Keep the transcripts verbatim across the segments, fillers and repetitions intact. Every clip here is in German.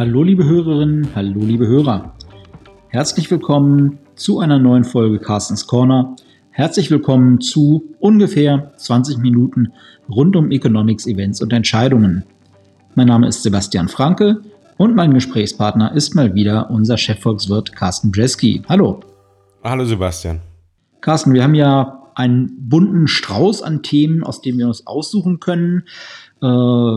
Hallo liebe Hörerinnen, hallo liebe Hörer. Herzlich willkommen zu einer neuen Folge Carstens Corner. Herzlich willkommen zu ungefähr zwanzig Minuten rund um Economics, Events und Entscheidungen. Mein Name ist Sebastian Franke und mein Gesprächspartner ist mal wieder unser Chefvolkswirt Carsten Bresky. Hallo. Hallo Sebastian. Carsten, wir haben ja einen bunten Strauß an Themen, aus dem wir uns aussuchen können. Äh,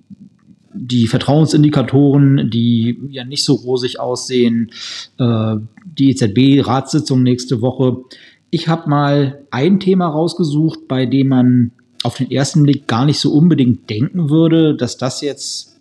die Vertrauensindikatoren, die ja nicht so rosig aussehen, äh, die E Z B-Ratssitzung nächste Woche. Ich habe mal ein Thema rausgesucht, bei dem man auf den ersten Blick gar nicht so unbedingt denken würde, dass das jetzt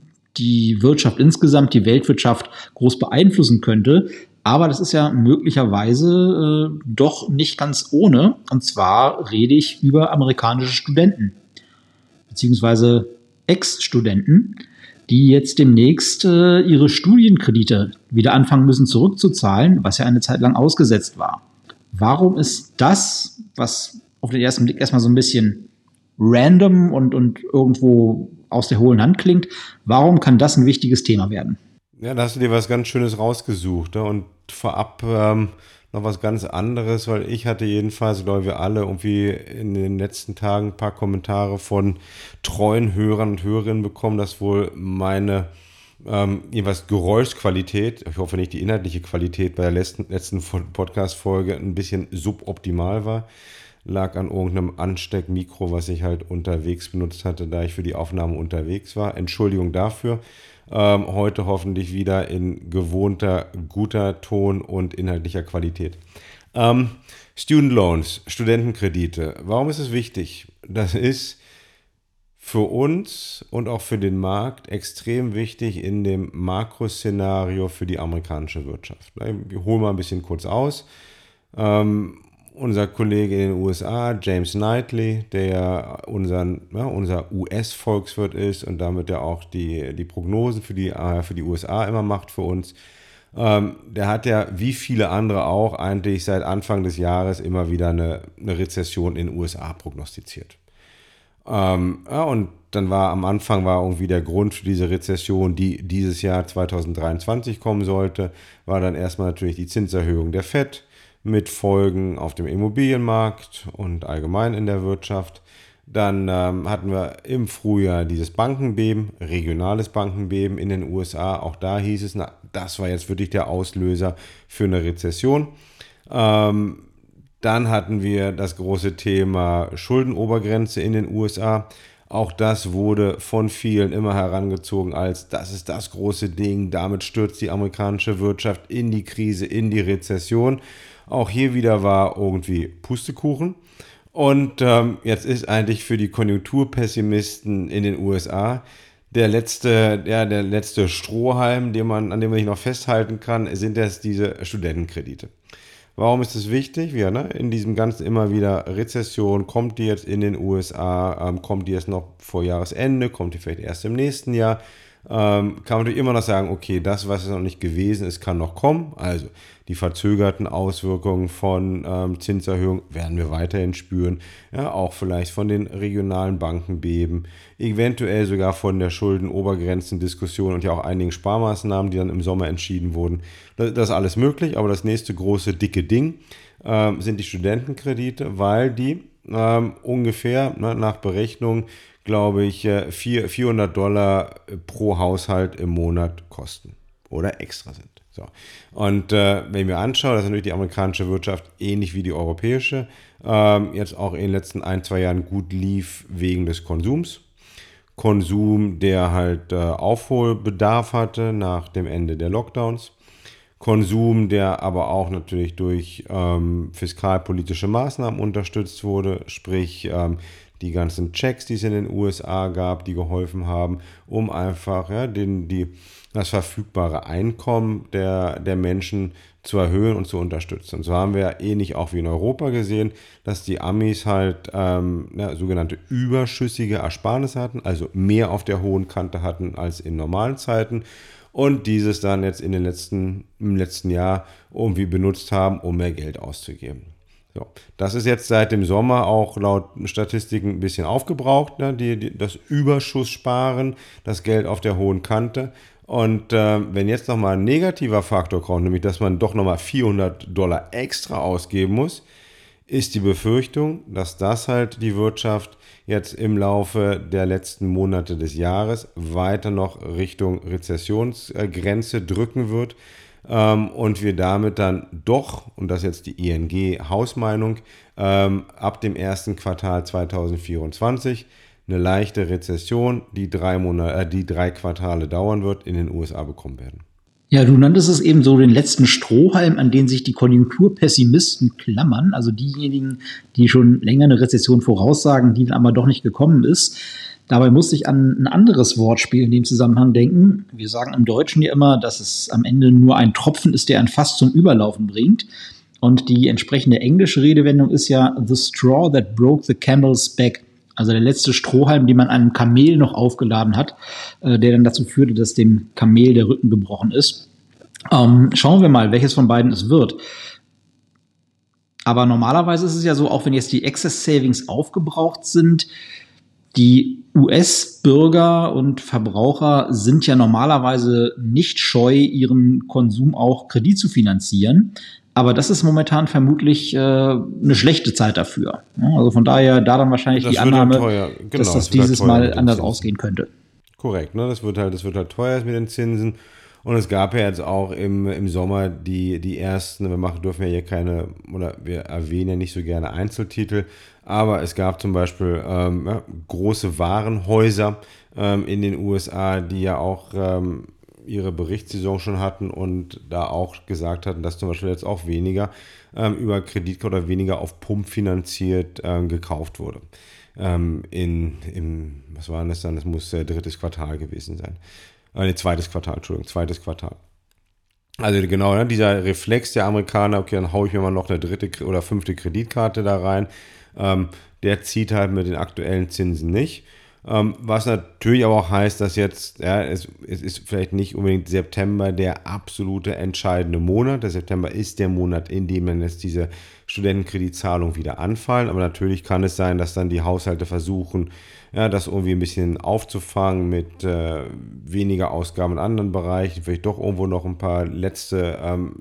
die Wirtschaft insgesamt, die Weltwirtschaft groß beeinflussen könnte. Aber das ist ja möglicherweise äh, doch nicht ganz ohne. Und zwar rede ich über amerikanische Studenten, beziehungsweise Ex-Studenten, die jetzt demnächst äh, ihre Studienkredite wieder anfangen müssen zurückzuzahlen, was ja eine Zeit lang ausgesetzt war. Warum ist das, was auf den ersten Blick erstmal so ein bisschen random und, und irgendwo aus der hohlen Hand klingt, warum kann das ein wichtiges Thema werden? Ja, da hast du dir was ganz Schönes rausgesucht, ne? Und vorab ähm, noch was ganz anderes, weil ich hatte jedenfalls, glaube wir alle, irgendwie in den letzten Tagen ein paar Kommentare von treuen Hörern und Hörerinnen bekommen, dass wohl meine ähm, jeweils Geräuschqualität, ich hoffe nicht die inhaltliche Qualität bei der letzten, letzten Podcast-Folge ein bisschen suboptimal war. Lag an irgendeinem Ansteckmikro, was ich halt unterwegs benutzt hatte, da ich für die Aufnahme unterwegs war. Entschuldigung dafür. Ähm, heute hoffentlich wieder in gewohnter, guter Ton und inhaltlicher Qualität. Ähm, Student Loans, Studentenkredite. Warum ist es wichtig? Das ist für uns und auch für den Markt extrem wichtig in dem Makroszenario für die amerikanische Wirtschaft. Wir holen mal ein bisschen kurz aus. Ähm, Unser Kollege in den U S A, James Knightley, der unseren, ja, unser U S-Volkswirt ist und damit ja auch die, die Prognosen für die, für die U S A immer macht für uns, ähm, der hat ja wie viele andere auch eigentlich seit Anfang des Jahres immer wieder eine, eine Rezession in den U S A prognostiziert. Ähm, ja, und dann war am Anfang war irgendwie der Grund für diese Rezession, die dieses Jahr zwanzig dreiundzwanzig kommen sollte, war dann erstmal natürlich die Zinserhöhung der Fed, mit Folgen auf dem Immobilienmarkt und allgemein in der Wirtschaft. Dann ähm, hatten wir im Frühjahr dieses Bankenbeben, regionales Bankenbeben in den U S A. Auch da hieß es, na, das war jetzt wirklich der Auslöser für eine Rezession. Ähm, dann hatten wir das große Thema Schuldenobergrenze in den U S A. Auch das wurde von vielen immer herangezogen als, das ist das große Ding, damit stürzt die amerikanische Wirtschaft in die Krise, in die Rezession. Auch hier wieder war irgendwie Pustekuchen. Und ähm, jetzt ist eigentlich für die Konjunkturpessimisten in den U S A der letzte, ja, der letzte Strohhalm, den man, an dem man sich noch festhalten kann, sind das diese Studentenkredite. Warum ist es wichtig? Ja, ne? In diesem ganzen immer wieder Rezession, kommt die jetzt in den U S A, ähm, kommt die jetzt noch vor Jahresende, kommt die vielleicht erst im nächsten Jahr? Ähm, kann man natürlich immer noch sagen, okay, das, was noch nicht gewesen ist, kann noch kommen. Also die verzögerten Auswirkungen von ähm, Zinserhöhungen werden wir weiterhin spüren. Ja, auch vielleicht von den regionalen Bankenbeben, eventuell sogar von der Schuldenobergrenzendiskussion und ja auch einigen Sparmaßnahmen, die dann im Sommer entschieden wurden. Das, das ist alles möglich, aber das nächste große, dicke Ding ähm, sind die Studentenkredite, weil die ähm, ungefähr ne, nach Berechnung glaube ich, vierhundert Dollar pro Haushalt im Monat kosten oder extra sind. So. Und äh, wenn wir anschauen, dass natürlich die amerikanische Wirtschaft ähnlich wie die europäische ähm, jetzt auch in den letzten ein, zwei Jahren gut lief wegen des Konsums. Konsum, der halt äh, Aufholbedarf hatte nach dem Ende der Lockdowns. Konsum, der aber auch natürlich durch ähm, fiskalpolitische Maßnahmen unterstützt wurde, sprich ähm, die ganzen Checks, die es in den U S A gab, die geholfen haben, um einfach ja, den, die, das verfügbare Einkommen der, der Menschen zu erhöhen und zu unterstützen. Und so haben wir ähnlich auch wie in Europa gesehen, dass die Amis halt ähm, ja, sogenannte überschüssige Ersparnisse hatten, also mehr auf der hohen Kante hatten als in normalen Zeiten. Und dieses dann jetzt in den letzten, im letzten Jahr irgendwie benutzt haben, um mehr Geld auszugeben. So, das ist jetzt seit dem Sommer auch laut Statistiken ein bisschen aufgebraucht, ne? die, die, das Überschusssparen, das Geld auf der hohen Kante. Und äh, wenn jetzt nochmal ein negativer Faktor kommt, nämlich dass man doch nochmal vierhundert Dollar extra ausgeben muss, ist die Befürchtung, dass das halt die Wirtschaft jetzt im Laufe der letzten Monate des Jahres weiter noch Richtung Rezessionsgrenze drücken wird ähm, und wir damit dann doch, und das ist jetzt die I N G-Hausmeinung, ähm, ab dem ersten Quartal zweitausendvierundzwanzig eine leichte Rezession, die drei Monate, äh, die drei Quartale dauern wird, in den U S A bekommen werden. Ja, du nanntest es eben so den letzten Strohhalm, an den sich die Konjunkturpessimisten klammern, also diejenigen, die schon länger eine Rezession voraussagen, die dann aber doch nicht gekommen ist. Dabei musste ich an ein anderes Wortspiel in dem Zusammenhang denken. Wir sagen im Deutschen ja immer, dass es am Ende nur ein Tropfen ist, der ein Fass zum Überlaufen bringt. Und die entsprechende englische Redewendung ist ja the straw that broke the camel's back. Also der letzte Strohhalm, den man einem Kamel noch aufgeladen hat, äh, der dann dazu führte, dass dem Kamel der Rücken gebrochen ist. Ähm, schauen wir mal, welches von beiden es wird. Aber normalerweise ist es ja so, auch wenn jetzt die Excess Savings aufgebraucht sind, die U S-Bürger und Verbraucher sind ja normalerweise nicht scheu, ihren Konsum auch Kredit zu finanzieren. Aber das ist momentan vermutlich äh, eine schlechte Zeit dafür. Ja, also von daher da dann wahrscheinlich das die Annahme, teuer. Genau, dass das, das dieses halt Mal anders ausgehen könnte. Korrekt, ne? Das wird halt, das wird halt teuer mit den Zinsen. Und es gab ja jetzt auch im, im Sommer die, die ersten, wir machen, dürfen ja hier keine, oder wir erwähnen ja nicht so gerne Einzeltitel, aber es gab zum Beispiel ähm, ja, große Warenhäuser ähm, in den U S A, die ja auch ähm, ihre Berichtssaison schon hatten und da auch gesagt hatten, dass zum Beispiel jetzt auch weniger ähm, über Kreditkarte oder weniger auf Pump finanziert ähm, gekauft wurde. Ähm, in, im, was war das dann? Das muss äh, drittes Quartal gewesen sein. Äh, nee, zweites Quartal, Entschuldigung, zweites Quartal. Also genau, ne, dieser Reflex der Amerikaner, okay, dann haue ich mir mal noch eine dritte oder fünfte Kreditkarte da rein, ähm, der zieht halt mit den aktuellen Zinsen nicht. Ähm, was natürlich aber auch heißt, dass jetzt, ja, es, es ist vielleicht nicht unbedingt September der absolute entscheidende Monat. Der September ist der Monat, in dem dann jetzt diese Studentenkreditzahlungen wieder anfallen. Aber natürlich kann es sein, dass dann die Haushalte versuchen, ja, das irgendwie ein bisschen aufzufangen mit äh, weniger Ausgaben in anderen Bereichen, vielleicht doch irgendwo noch ein paar letzte ähm,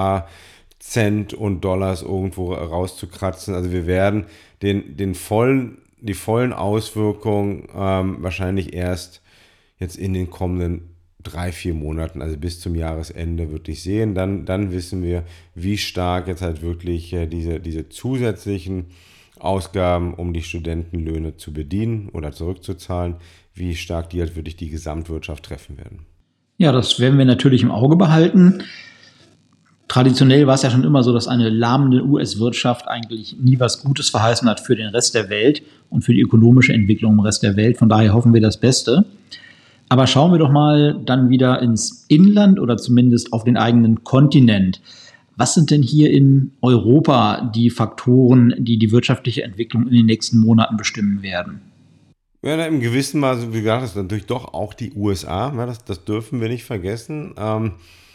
Sparcent und Dollars irgendwo rauszukratzen. Also wir werden den, den vollen die vollen Auswirkungen ähm, wahrscheinlich erst jetzt in den kommenden drei, vier Monaten, also bis zum Jahresende wirklich sehen. Dann, dann wissen wir, wie stark jetzt halt wirklich äh, diese, diese zusätzlichen Ausgaben, um die Studentenlöhne zu bedienen oder zurückzuzahlen, wie stark die halt wirklich die Gesamtwirtschaft treffen werden. Ja, das werden wir natürlich im Auge behalten. Traditionell war es ja schon immer so, dass eine lahmende U S-Wirtschaft eigentlich nie was Gutes verheißen hat für den Rest der Welt und für die ökonomische Entwicklung im Rest der Welt. Von daher hoffen wir das Beste. Aber schauen wir doch mal dann wieder ins Inland oder zumindest auf den eigenen Kontinent. Was sind denn hier in Europa die Faktoren, die die wirtschaftliche Entwicklung in den nächsten Monaten bestimmen werden? Ja, im gewissen Maße, wie gesagt, ist natürlich doch auch die U S A. Ja, das, das dürfen wir nicht vergessen. Ähm,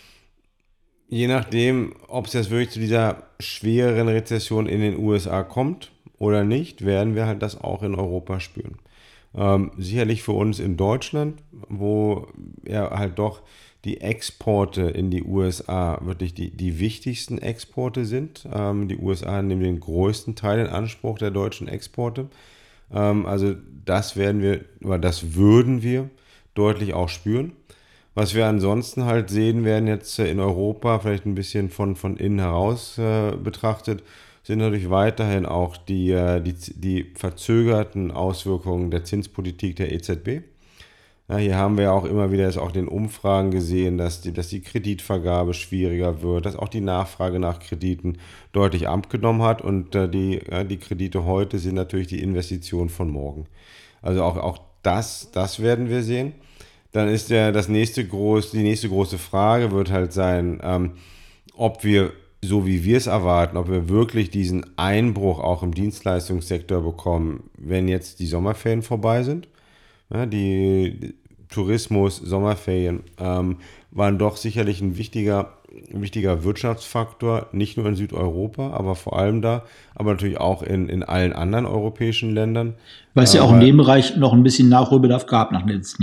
Je nachdem, ob es jetzt wirklich zu dieser schwereren Rezession in den U S A kommt oder nicht, werden wir halt das auch in Europa spüren. Ähm, sicherlich für uns in Deutschland, wo ja halt doch die Exporte in die U S A wirklich die, die wichtigsten Exporte sind. Ähm, die U S A nehmen den größten Teil in Anspruch der deutschen Exporte. Ähm, also das werden wir, oder das würden wir deutlich auch spüren. Was wir ansonsten halt sehen werden jetzt in Europa, vielleicht ein bisschen von, von innen heraus äh, betrachtet, sind natürlich weiterhin auch die, äh, die, die verzögerten Auswirkungen der Zinspolitik der E Z B. Ja, hier haben wir ja auch immer wieder jetzt auch in den Umfragen gesehen, dass die, dass die Kreditvergabe schwieriger wird, dass auch die Nachfrage nach Krediten deutlich abgenommen hat und äh, die, ja, die Kredite heute sind natürlich die Investition von morgen. Also auch, auch das, das werden wir sehen. Dann ist ja das nächste groß, die nächste große Frage wird halt sein, ähm, ob wir, so wie wir es erwarten, ob wir wirklich diesen Einbruch auch im Dienstleistungssektor bekommen, wenn jetzt die Sommerferien vorbei sind. Ja, die Tourismus, Sommerferien ähm, waren doch sicherlich ein wichtiger, wichtiger Wirtschaftsfaktor, nicht nur in Südeuropa, aber vor allem da, aber natürlich auch in, in allen anderen europäischen Ländern. Weil es ja auch in dem Bereich noch ein bisschen Nachholbedarf gab nach den letzten Jahren.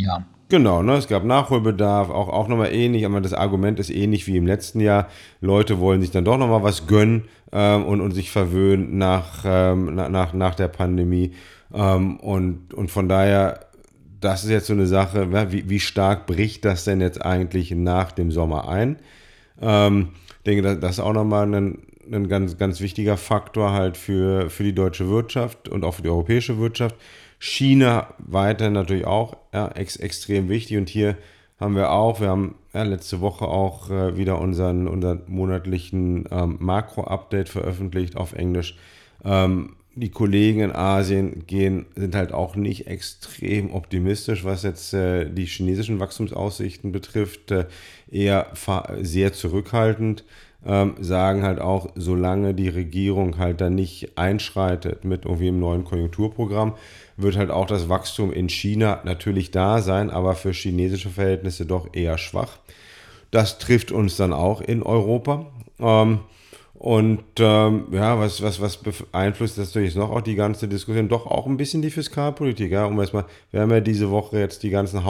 Genau, ne? Es gab Nachholbedarf, auch, auch nochmal ähnlich, aber das Argument ist ähnlich wie im letzten Jahr. Leute wollen sich dann doch nochmal was gönnen ähm, und, und sich verwöhnen nach, ähm, nach, nach der Pandemie. Ähm, und, und von daher, das ist jetzt so eine Sache, ja, wie, wie stark bricht das denn jetzt eigentlich nach dem Sommer ein? Ähm, ich denke, das, das ist auch nochmal ein, ein ganz, ganz wichtiger Faktor halt für, für die deutsche Wirtschaft und auch für die europäische Wirtschaft. China weiterhin natürlich auch ja, ex, extrem wichtig. Und hier haben wir auch, wir haben ja, letzte Woche auch äh, wieder unseren, unseren monatlichen ähm, Makro-Update veröffentlicht auf Englisch. Ähm, die Kollegen in Asien gehen, sind halt auch nicht extrem optimistisch, was jetzt äh, die chinesischen Wachstumsaussichten betrifft, äh, eher sehr zurückhaltend. Ähm, sagen halt auch, solange die Regierung halt da nicht einschreitet mit irgendwie einem neuen Konjunkturprogramm, wird halt auch das Wachstum in China natürlich da sein, aber für chinesische Verhältnisse doch eher schwach. Das trifft uns dann auch in Europa. Ähm, und ähm, ja, was, was, was beeinflusst das natürlich noch auch die ganze Diskussion? Doch auch ein bisschen die Fiskalpolitik. Ja? Um erstmal, wir haben ja diese Woche jetzt die ganzen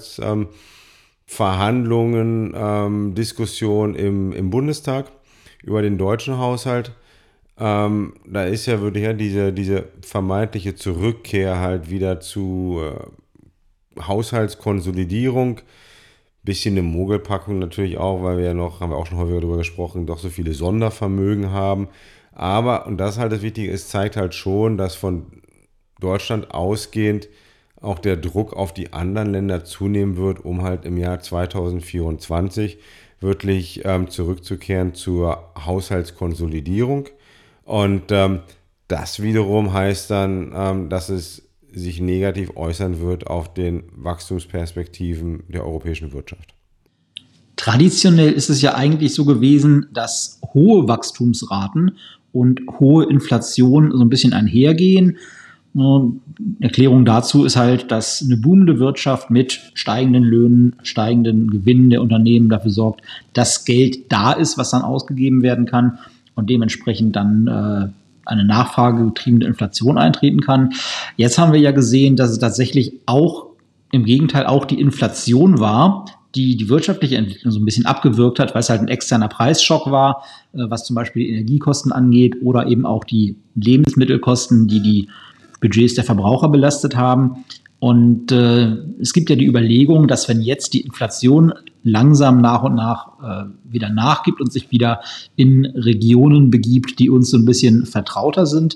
Haushaltsverhandlungen, ähm, ähm, Diskussionen im, im Bundestag über den deutschen Haushalt. Ähm, da ist ja wirklich ja diese, diese vermeintliche Zurückkehr halt wieder zu äh, Haushaltskonsolidierung. Bisschen eine Mogelpackung natürlich auch, weil wir ja noch, haben wir auch schon häufiger darüber gesprochen, doch so viele Sondervermögen haben. Aber, und das ist halt das Wichtige, es zeigt halt schon, dass von Deutschland ausgehend auch der Druck auf die anderen Länder zunehmen wird, um halt im Jahr zwanzig vierundzwanzig wirklich ähm, zurückzukehren zur Haushaltskonsolidierung. Und ähm, das wiederum heißt dann, ähm, dass es sich negativ äußern wird auf den Wachstumsperspektiven der europäischen Wirtschaft. Traditionell ist es ja eigentlich so gewesen, dass hohe Wachstumsraten und hohe Inflation so ein bisschen einhergehen. Eine Erklärung dazu ist halt, dass eine boomende Wirtschaft mit steigenden Löhnen, steigenden Gewinnen der Unternehmen dafür sorgt, dass Geld da ist, was dann ausgegeben werden kann und dementsprechend dann äh, eine nachfragegetriebene Inflation eintreten kann. Jetzt haben wir ja gesehen, dass es tatsächlich auch im Gegenteil auch die Inflation war, die die wirtschaftliche Entwicklung so ein bisschen abgewürgt hat, weil es halt ein externer Preisschock war, äh, was zum Beispiel die Energiekosten angeht oder eben auch die Lebensmittelkosten, die die Budgets der Verbraucher belastet haben. Und äh, es gibt ja die Überlegung, dass wenn jetzt die Inflation langsam nach und nach äh, wieder nachgibt und sich wieder in Regionen begibt, die uns so ein bisschen vertrauter sind,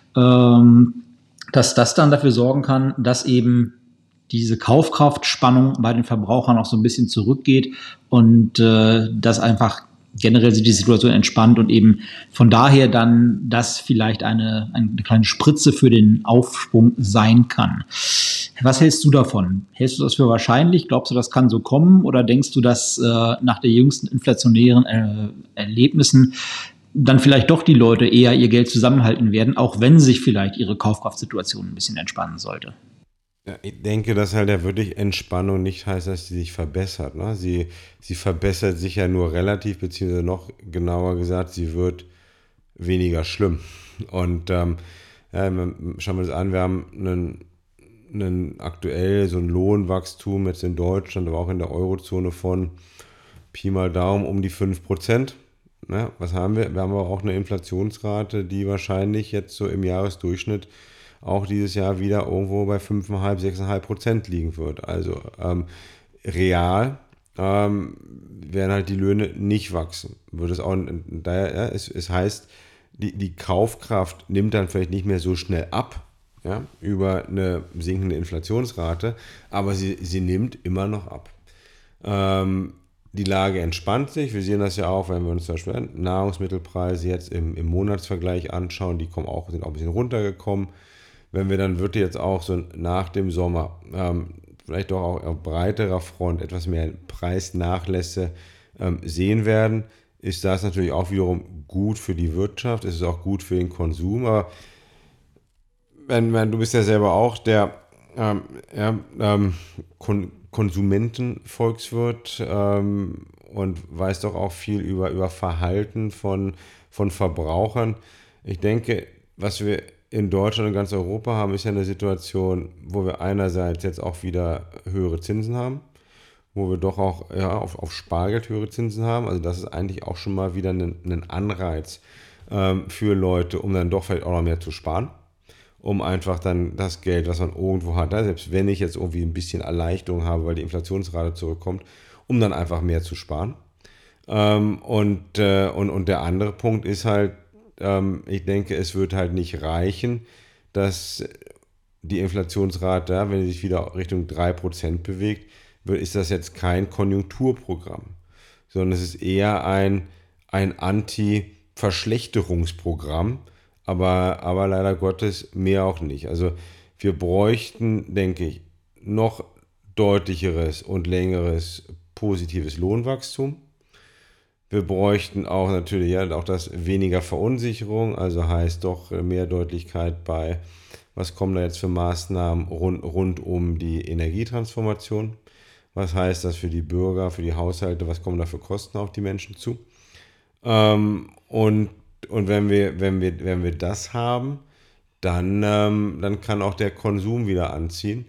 ähm, dass das dann dafür sorgen kann, dass eben diese Kaufkraftspannung bei den Verbrauchern auch so ein bisschen zurückgeht und äh, dass einfach generell sich die Situation entspannt und eben von daher dann das vielleicht eine, eine kleine Spritze für den Aufschwung sein kann. Was hältst du davon? Hältst du das für wahrscheinlich? Glaubst du, das kann so kommen? Oder denkst du, dass äh, nach den jüngsten inflationären äh, Erlebnissen dann vielleicht doch die Leute eher ihr Geld zusammenhalten werden, auch wenn sich vielleicht ihre Kaufkraftsituation ein bisschen entspannen sollte? Ja, ich denke, dass halt ja wirklich Entspannung nicht heißt, dass sie sich verbessert. Ne? Sie, sie verbessert sich ja nur relativ, beziehungsweise noch genauer gesagt, sie wird weniger schlimm. Und ähm, ja, schauen wir das an, wir haben einen, einen aktuell so ein Lohnwachstum jetzt in Deutschland, aber auch in der Eurozone von Pi mal Daumen um die fünf Prozent. Ja, was haben wir? Wir haben aber auch eine Inflationsrate, die wahrscheinlich jetzt so im Jahresdurchschnitt auch dieses Jahr wieder irgendwo bei fünf Komma fünf, sechs Komma fünf Prozent liegen wird. Also ähm, real ähm, werden halt die Löhne nicht wachsen. Wird es auch, daher, ja, es, es heißt, die, die Kaufkraft nimmt dann vielleicht nicht mehr so schnell ab, ja, über eine sinkende Inflationsrate, aber sie, sie nimmt immer noch ab. Ähm, die Lage entspannt sich. Wir sehen das ja auch, wenn wir uns zum Beispiel Nahrungsmittelpreise jetzt im, im Monatsvergleich anschauen, die kommen auch, sind auch ein bisschen runtergekommen. Wenn wir dann wirklich jetzt auch so nach dem Sommer ähm, vielleicht doch auch auf breiterer Front etwas mehr Preisnachlässe ähm, sehen werden, ist das natürlich auch wiederum gut für die Wirtschaft, es ist auch gut für den Konsum, aber wenn, wenn, du bist ja selber auch der ähm, ja, ähm, Kon- Konsumentenvolkswirt ähm, und weißt doch auch viel über, über Verhalten von, von Verbrauchern. Ich denke, was wir in Deutschland und ganz Europa haben, ist ja eine Situation, wo wir einerseits jetzt auch wieder höhere Zinsen haben, wo wir doch auch ja, auf, auf Spargeld höhere Zinsen haben. Also das ist eigentlich auch schon mal wieder ein, ein Anreiz ähm, für Leute, um dann doch vielleicht auch noch mehr zu sparen, um einfach dann das Geld, was man irgendwo hat, ja, selbst wenn ich jetzt irgendwie ein bisschen Erleichterung habe, weil die Inflationsrate zurückkommt, um dann einfach mehr zu sparen. Ähm, und, äh, und, und der andere Punkt ist halt, ähm, ich denke, es wird halt nicht reichen, dass die Inflationsrate, ja, wenn sie sich wieder Richtung drei Prozent bewegt, wird, ist das jetzt kein Konjunkturprogramm, sondern es ist eher ein, ein Anti-Verschlechterungsprogramm, aber, aber leider Gottes mehr auch nicht. Also wir bräuchten, denke ich, noch deutlicheres und längeres positives Lohnwachstum. Wir bräuchten auch natürlich ja, auch das weniger Verunsicherung, also heißt doch mehr Deutlichkeit bei, was kommen da jetzt für Maßnahmen rund, rund um die Energietransformation. Was heißt das für die Bürger, für die Haushalte, was kommen da für Kosten auf die Menschen zu? Ähm, und und wenn, wir, wenn, wir, wenn wir das haben, dann, ähm, dann kann auch der Konsum wieder anziehen.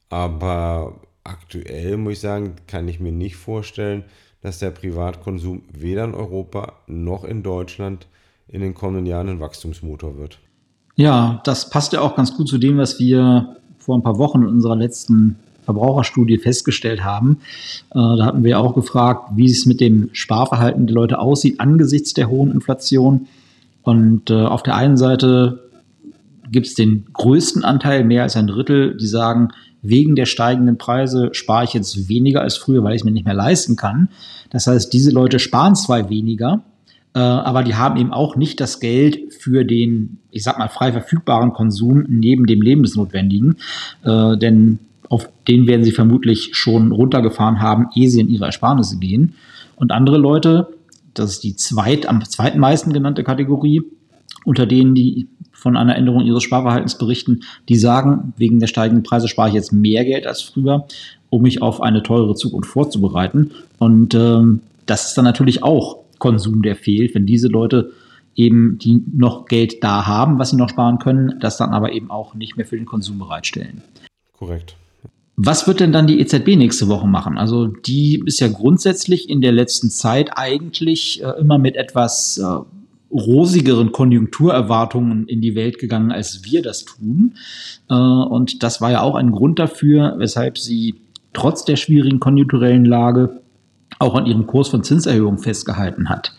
Aber aktuell, muss ich sagen, kann ich mir nicht vorstellen, dass der Privatkonsum weder in Europa noch in Deutschland in den kommenden Jahren ein Wachstumsmotor wird. Ja, das passt ja auch ganz gut zu dem, was wir vor ein paar Wochen in unserer letzten Verbraucherstudie festgestellt haben. Äh, da hatten wir auch gefragt, wie es mit dem Sparverhalten der Leute aussieht angesichts der hohen Inflation. Und äh, auf der einen Seite gibt es den größten Anteil, mehr als ein Drittel, die sagen, wegen der steigenden Preise spare ich jetzt weniger als früher, weil ich es mir nicht mehr leisten kann. Das heißt, diese Leute sparen zwar weniger, äh, aber die haben eben auch nicht das Geld für den, ich sag mal, frei verfügbaren Konsum neben dem Lebensnotwendigen. Äh, denn auf den werden sie vermutlich schon runtergefahren haben, ehe sie in ihre Ersparnisse gehen. Und andere Leute, das ist die zweit, am zweitmeisten genannte Kategorie, unter denen die von einer Änderung ihres Sparverhaltens berichten, die sagen, wegen der steigenden Preise spare ich jetzt mehr Geld als früher, um mich auf eine teurere Zukunft vorzubereiten. Und ähm, das ist dann natürlich auch Konsum, der fehlt, wenn diese Leute eben, die noch Geld da haben, was sie noch sparen können, das dann aber eben auch nicht mehr für den Konsum bereitstellen. Korrekt. Was wird denn dann die E Z B nächste Woche machen? Also die ist ja grundsätzlich in der letzten Zeit eigentlich äh, immer mit etwas äh, rosigeren Konjunkturerwartungen in die Welt gegangen, als wir das tun. Äh, und das war ja auch ein Grund dafür, weshalb sie trotz der schwierigen konjunkturellen Lage auch an ihrem Kurs von Zinserhöhungen festgehalten hat.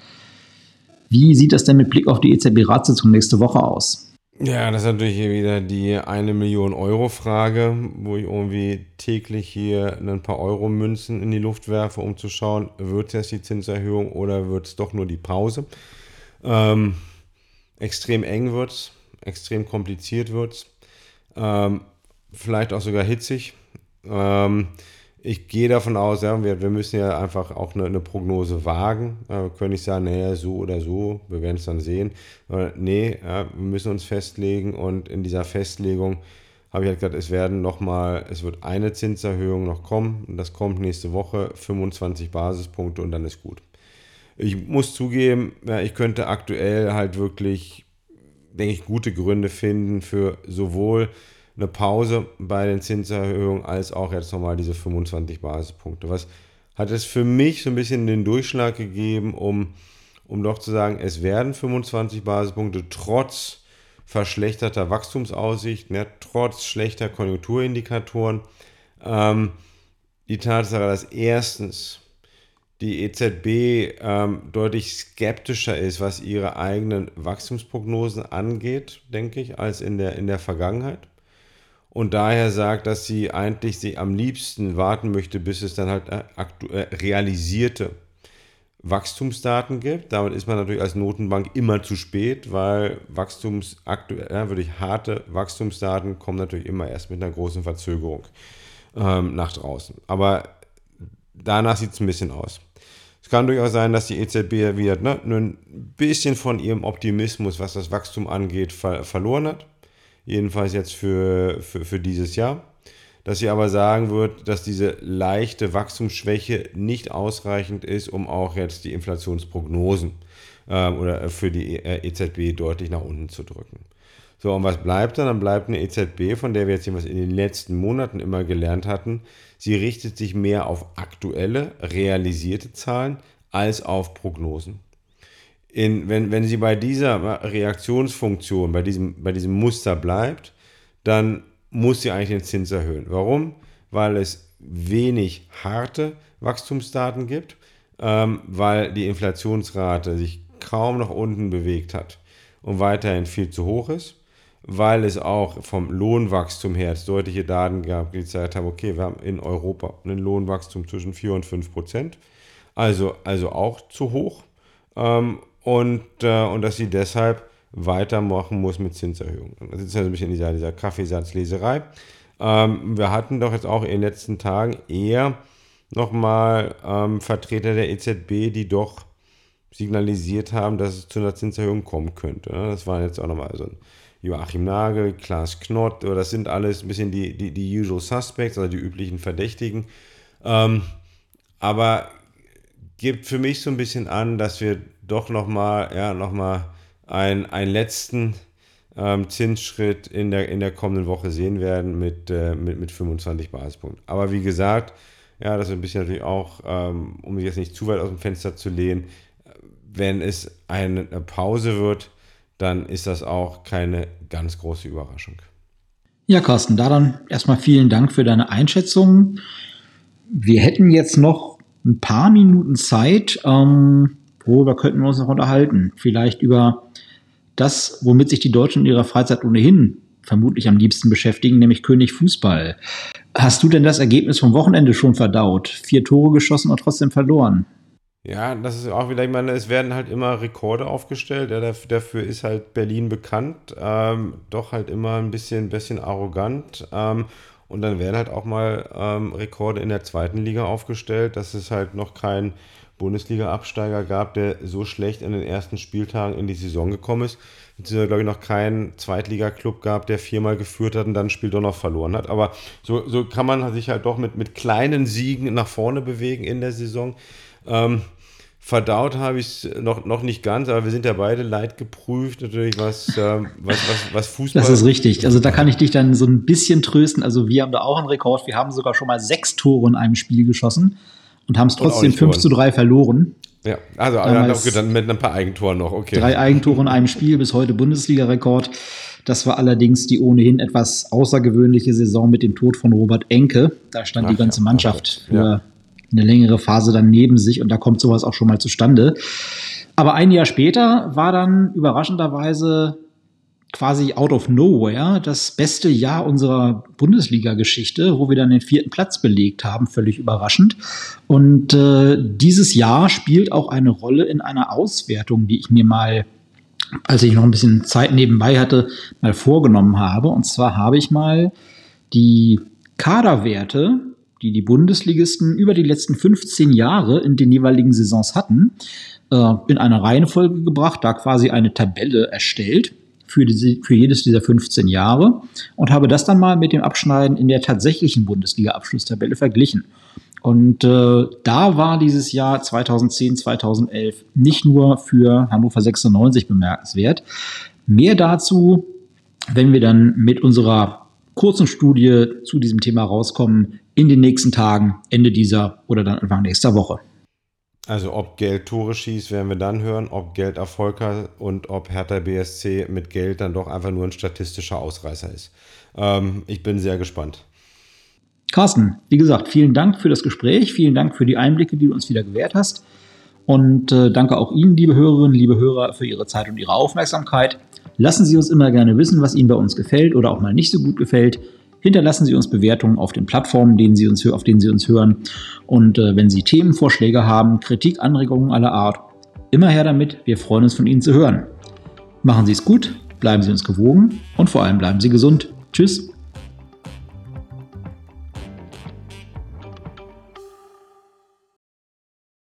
Wie sieht das denn mit Blick auf die E Z B-Ratssitzung nächste Woche aus? Ja, das ist natürlich hier wieder die eine Million Euro Frage, wo ich irgendwie täglich hier ein paar Euro-Münzen in die Luft werfe, um zu schauen, wird es jetzt die Zinserhöhung oder wird es doch nur die Pause? Ähm, extrem eng wird es, extrem kompliziert wird es, ähm, vielleicht auch sogar hitzig. Ähm, ich gehe davon aus, ja, wir, wir müssen ja einfach auch eine, eine Prognose wagen. Ja, wir können nicht sagen, naja, so oder so, wir werden es dann sehen. Aber nee, ja, wir müssen uns festlegen und in dieser Festlegung habe ich halt gesagt, es werden noch mal, es wird eine Zinserhöhung noch kommen und das kommt nächste Woche, fünfundzwanzig Basispunkte und dann ist gut. Ich muss zugeben, ja, ich könnte aktuell halt wirklich, denke ich, gute Gründe finden für sowohl eine Pause bei den Zinserhöhungen als auch jetzt nochmal diese fünfundzwanzig Basispunkte. Was hat es für mich so ein bisschen den Durchschlag gegeben, um, um doch zu sagen, es werden fünfundzwanzig Basispunkte trotz verschlechterter Wachstumsaussichten, ja, trotz schlechter Konjunkturindikatoren. Ähm, die Tatsache, dass erstens die E Z B ähm, deutlich skeptischer ist, was ihre eigenen Wachstumsprognosen angeht, denke ich, als in der, in der Vergangenheit. Und daher sagt, dass sie eigentlich sie am liebsten warten möchte, bis es dann halt aktu- äh, realisierte Wachstumsdaten gibt. Damit ist man natürlich als Notenbank immer zu spät, weil Wachstums aktuell, ja, wirklich harte Wachstumsdaten kommen natürlich immer erst mit einer großen Verzögerung ähm, nach draußen. Aber danach sieht es ein bisschen aus. Es kann durchaus sein, dass die E Z B wieder ne, ein bisschen von ihrem Optimismus, was das Wachstum angeht, ver- verloren hat. Jedenfalls jetzt für, für, für dieses Jahr. Dass sie aber sagen wird, dass diese leichte Wachstumsschwäche nicht ausreichend ist, um auch jetzt die Inflationsprognosen ähm, oder für die E Z B deutlich nach unten zu drücken. So, und was bleibt dann? Dann bleibt eine E Z B, von der wir jetzt was in den letzten Monaten immer gelernt hatten. Sie richtet sich mehr auf aktuelle, realisierte Zahlen als auf Prognosen. In, wenn, wenn sie bei dieser Reaktionsfunktion, bei diesem, bei diesem Muster bleibt, dann muss sie eigentlich den Zins erhöhen. Warum? Weil es wenig harte Wachstumsdaten gibt, ähm, weil die Inflationsrate sich kaum nach unten bewegt hat und weiterhin viel zu hoch ist, weil es auch vom Lohnwachstum her deutliche Daten gab, die gezeigt haben, okay, wir haben in Europa ein Lohnwachstum zwischen vier und fünf Prozent, also, also auch zu hoch, ähm, und, äh, und dass sie deshalb weitermachen muss mit Zinserhöhungen. Das ist also ein bisschen dieser, dieser Kaffeesatzleserei. Ähm, wir hatten doch jetzt auch in den letzten Tagen eher nochmal ähm, Vertreter der E Z B, die doch signalisiert haben, dass es zu einer Zinserhöhung kommen könnte. Das waren jetzt auch nochmal so ein Joachim Nagel, Klaas Knott, oder das sind alles ein bisschen die, die, die usual suspects, also die üblichen Verdächtigen. Ähm, aber gibt für mich so ein bisschen an, dass wir doch nochmal, ja, nochmal ein, einen letzten ähm, Zinsschritt in der, in der kommenden Woche sehen werden mit, äh, mit, mit fünfundzwanzig Basispunkten. Aber wie gesagt, ja, das ist ein bisschen natürlich auch, ähm, um sich jetzt nicht zu weit aus dem Fenster zu lehnen, wenn es eine Pause wird, dann ist das auch keine ganz große Überraschung. Ja, Carsten, da dann erstmal vielen Dank für deine Einschätzung. Wir hätten jetzt noch ein paar Minuten Zeit, ähm, worüber könnten wir uns noch unterhalten? Vielleicht über das, womit sich die Deutschen in ihrer Freizeit ohnehin vermutlich am liebsten beschäftigen, nämlich König Fußball. Hast du denn das Ergebnis vom Wochenende schon verdaut? Vier Tore geschossen und trotzdem verloren. Ja, das ist auch wieder, ich meine, es werden halt immer Rekorde aufgestellt, ja, dafür ist halt Berlin bekannt, ähm, doch halt immer ein bisschen, bisschen arrogant, ähm, und dann werden halt auch mal ähm, Rekorde in der zweiten Liga aufgestellt, dass es halt noch keinen Bundesliga-Absteiger gab, der so schlecht in den ersten Spieltagen in die Saison gekommen ist, beziehungsweise glaube ich noch keinen Zweitliga-Club gab, der viermal geführt hat und dann ein Spiel doch noch verloren hat, aber so, so kann man sich halt doch mit, mit kleinen Siegen nach vorne bewegen in der Saison. Ähm, verdaut habe ich es noch, noch nicht ganz, aber wir sind ja beide leidgeprüft, natürlich, was, ähm, was, was, was Fußball... Das ist richtig. Also da kann ich dich dann so ein bisschen trösten. Also wir haben da auch einen Rekord. Wir haben sogar schon mal sechs Tore in einem Spiel geschossen und haben es trotzdem fünf zu drei verloren. Ja, also Damals dann mit ein paar Eigentoren noch, okay. Drei Eigentore in einem Spiel, bis heute Bundesliga-Rekord. Das war allerdings die ohnehin etwas außergewöhnliche Saison mit dem Tod von Robert Enke. Da stand ach, die ganze Mannschaft ja, für... Ja. eine längere Phase dann neben sich und da kommt sowas auch schon mal zustande. Aber ein Jahr später war dann überraschenderweise quasi out of nowhere das beste Jahr unserer Bundesliga-Geschichte, wo wir dann den vierten Platz belegt haben, völlig überraschend. Und äh, dieses Jahr spielt auch eine Rolle in einer Auswertung, die ich mir mal, als ich noch ein bisschen Zeit nebenbei hatte, mal vorgenommen habe. Und zwar habe ich mal die Kaderwerte, die die Bundesligisten über die letzten fünfzehn Jahre in den jeweiligen Saisons hatten, äh, in eine Reihenfolge gebracht, da quasi eine Tabelle erstellt für, diese, für jedes dieser fünfzehn Jahre und habe das dann mal mit dem Abschneiden in der tatsächlichen Bundesliga-Abschlusstabelle verglichen. Und äh, da war dieses Jahr zweitausendzehn, zweitausendelf nicht nur für Hannover sechsundneunzig bemerkenswert. Mehr dazu, wenn wir dann mit unserer kurzen Studie zu diesem Thema rauskommen, in den nächsten Tagen, Ende dieser oder dann Anfang nächster Woche. Also ob Geld Tore schießt, werden wir dann hören, ob Geld Erfolg hat und ob Hertha B S C mit Geld dann doch einfach nur ein statistischer Ausreißer ist. Ähm, ich bin sehr gespannt. Carsten, wie gesagt, vielen Dank für das Gespräch, vielen Dank für die Einblicke, die du uns wieder gewährt hast und äh, danke auch Ihnen, liebe Hörerinnen, liebe Hörer, für Ihre Zeit und Ihre Aufmerksamkeit. Lassen Sie uns immer gerne wissen, was Ihnen bei uns gefällt oder auch mal nicht so gut gefällt. Hinterlassen Sie uns Bewertungen auf den Plattformen, denen Sie uns, auf denen Sie uns hören. Und äh, wenn Sie Themenvorschläge haben, Kritik, Anregungen aller Art, immer her damit. Wir freuen uns, von Ihnen zu hören. Machen Sie es gut, bleiben Sie uns gewogen und vor allem bleiben Sie gesund. Tschüss.